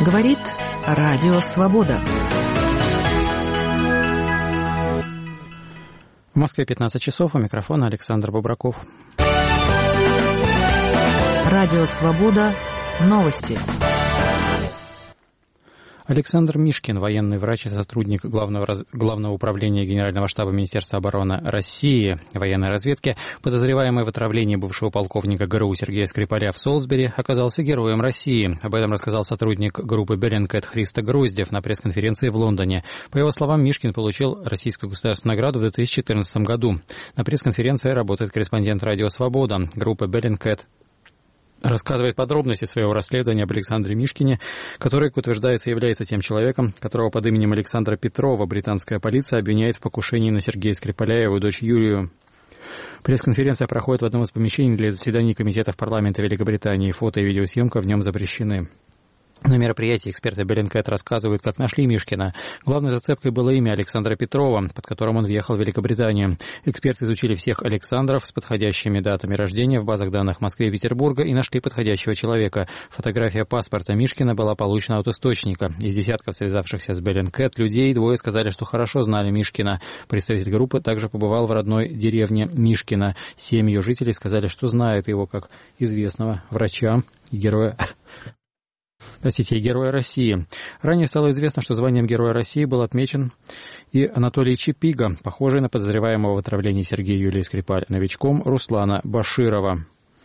Говорит Радио Свобода. В Москве 15 часов. У микрофона Александр Бобраков. Радио Свобода. Новости. Александр Мишкин, военный врач и сотрудник Главного управления Генерального штаба Министерства обороны России военной разведки, подозреваемый в отравлении бывшего полковника ГРУ Сергея Скрипаля в Солсбери, оказался героем России. Об этом рассказал сотрудник группы Bellingcat Христо Гроздев на пресс-конференции в Лондоне. По его словам, Мишкин получил Российскую государственную награду в 2014 году. На пресс-конференции работает корреспондент «Радио Свобода». Группа Bellingcat рассказывает подробности своего расследования об Александре Мишкине, который, как утверждается, является тем человеком, которого под именем Александра Петрова британская полиция обвиняет в покушении на Сергея Скрипаля и его дочь Юлию. Пресс-конференция проходит в одном из помещений для заседаний комитетов парламента Великобритании. Фото и видеосъемка в нем запрещены. На мероприятии эксперты Bellingcat рассказывают, как нашли Мишкина. Главной зацепкой было имя Александра Петрова, под которым он въехал в Великобританию. Эксперты изучили всех Александров с подходящими датами рождения в базах данных Москвы и Петербурга и нашли подходящего человека. Фотография паспорта Мишкина была получена от источника. Из десятков связавшихся с Bellingcat людей двое сказали, что хорошо знали Мишкина. Представитель группы также побывал в родной деревне Мишкина. 7 ее жителей сказали, что знают его как известного врача и героя России. Ранее стало известно, что званием Героя России был отмечен и Анатолий Чипига, похожий на подозреваемого в отравлении Сергея Юлии Скрипаль новичком Руслана Баширова.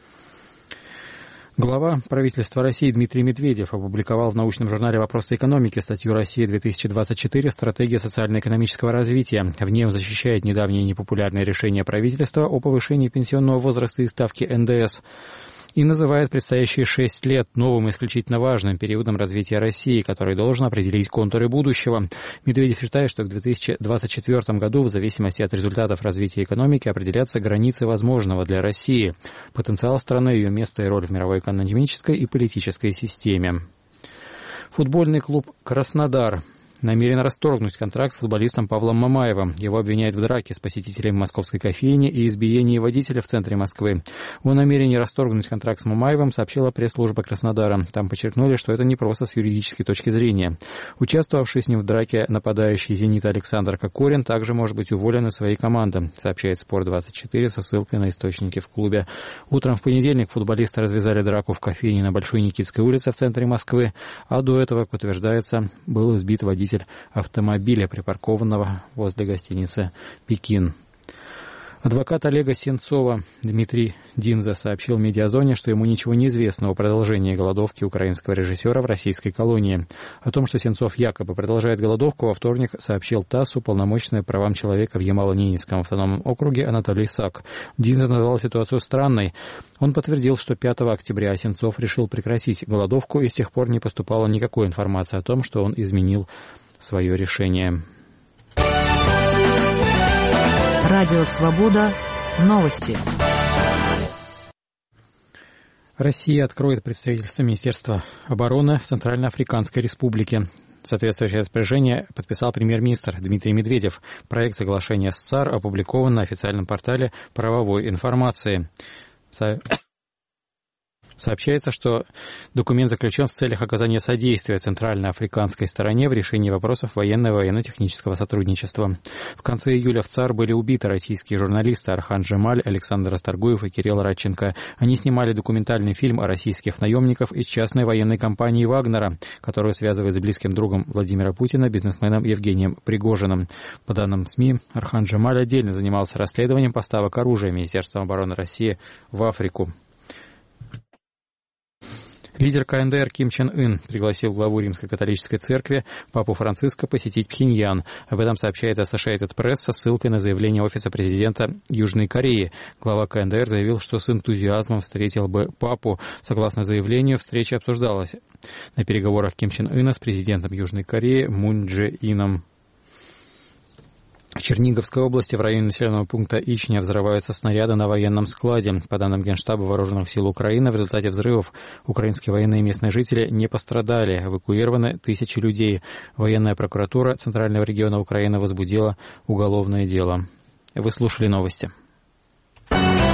Глава правительства России Дмитрий Медведев опубликовал в научном журнале «Вопросы экономики» статью «Россия-2024. Стратегия социально-экономического развития». В ней он защищает недавнее непопулярное решение правительства о повышении пенсионного возраста и ставки НДС и называет предстоящие 6 лет новым исключительно важным периодом развития России, который должен определить контуры будущего. Медведев считает, что к 2024 году в зависимости от результатов развития экономики определятся границы возможного для России, потенциал страны, ее место и роль в мировой экономической и политической системе. Футбольный клуб «Краснодар» намерен расторгнуть контракт с футболистом Павлом Мамаевым. Его обвиняют в драке с посетителями московской кофейни и избиении водителя в центре Москвы. О намерении расторгнуть контракт с Мамаевым сообщила пресс-служба Краснодара. Там подчеркнули, что это не просто с юридической точки зрения. Участвовавший с ним в драке нападающий «Зенита» Александр Кокорин также может быть уволен из своей команды, сообщает Спорт24 со ссылкой на источники в клубе. Утром в понедельник футболисты развязали драку в кофейне на Большой Никитской улице в центре Москвы, а до этого, как утверждается, был избит водитель автомобиля, припаркованного возле гостиницы «Пекин». Адвокат Олега Сенцова Дмитрий Динза сообщил Медиазоне, что ему ничего не известно о продолжении голодовки украинского режиссера в российской колонии. О том, что Сенцов якобы продолжает голодовку, во вторник сообщил ТАСС уполномоченный по правам человека в Ямало-Ненецком автономном округе Анатолий Сак. Динза назвал ситуацию странной. Он подтвердил, что 5 октября Сенцов решил прекратить голодовку, и с тех пор не поступало никакой информации о том, что он изменил свое решение. Радио Свобода. Новости. Россия откроет представительство Министерства обороны в Центральноафриканской Республике. Соответствующее распоряжение подписал премьер-министр Дмитрий Медведев. Проект соглашения с ЦАР опубликован на официальном портале правовой информации. Сообщается, что документ заключен в целях оказания содействия центральноафриканской стороне в решении вопросов военного и военно-технического сотрудничества. В конце июля в ЦАР были убиты российские журналисты Архан Джемаль, Александр Расторгуев и Кирилл Радченко. Они снимали документальный фильм о российских наемников из частной военной компании «Вагнера», которую связывает с близким другом Владимира Путина, бизнесменом Евгением Пригожиным. По данным СМИ, Архан Джемаль отдельно занимался расследованием поставок оружия Министерством обороны России в Африку. Лидер КНДР Ким Чен Ын пригласил главу Римской католической церкви Папу Франциска посетить Пхеньян. Об этом сообщает Associated Press со ссылкой на заявление офиса президента Южной Кореи. Глава КНДР заявил, что с энтузиазмом встретил бы Папу. Согласно заявлению, встреча обсуждалась на переговорах Ким Чен Ына с президентом Южной Кореи Мун Дже Ином. В Черниговской области в районе населенного пункта Ичня взрываются снаряды на военном складе. По данным Генштаба Вооруженных сил Украины, в результате взрывов украинские военные и местные жители не пострадали. Эвакуированы тысячи людей. Военная прокуратура Центрального региона Украины возбудила уголовное дело. Вы слушали новости.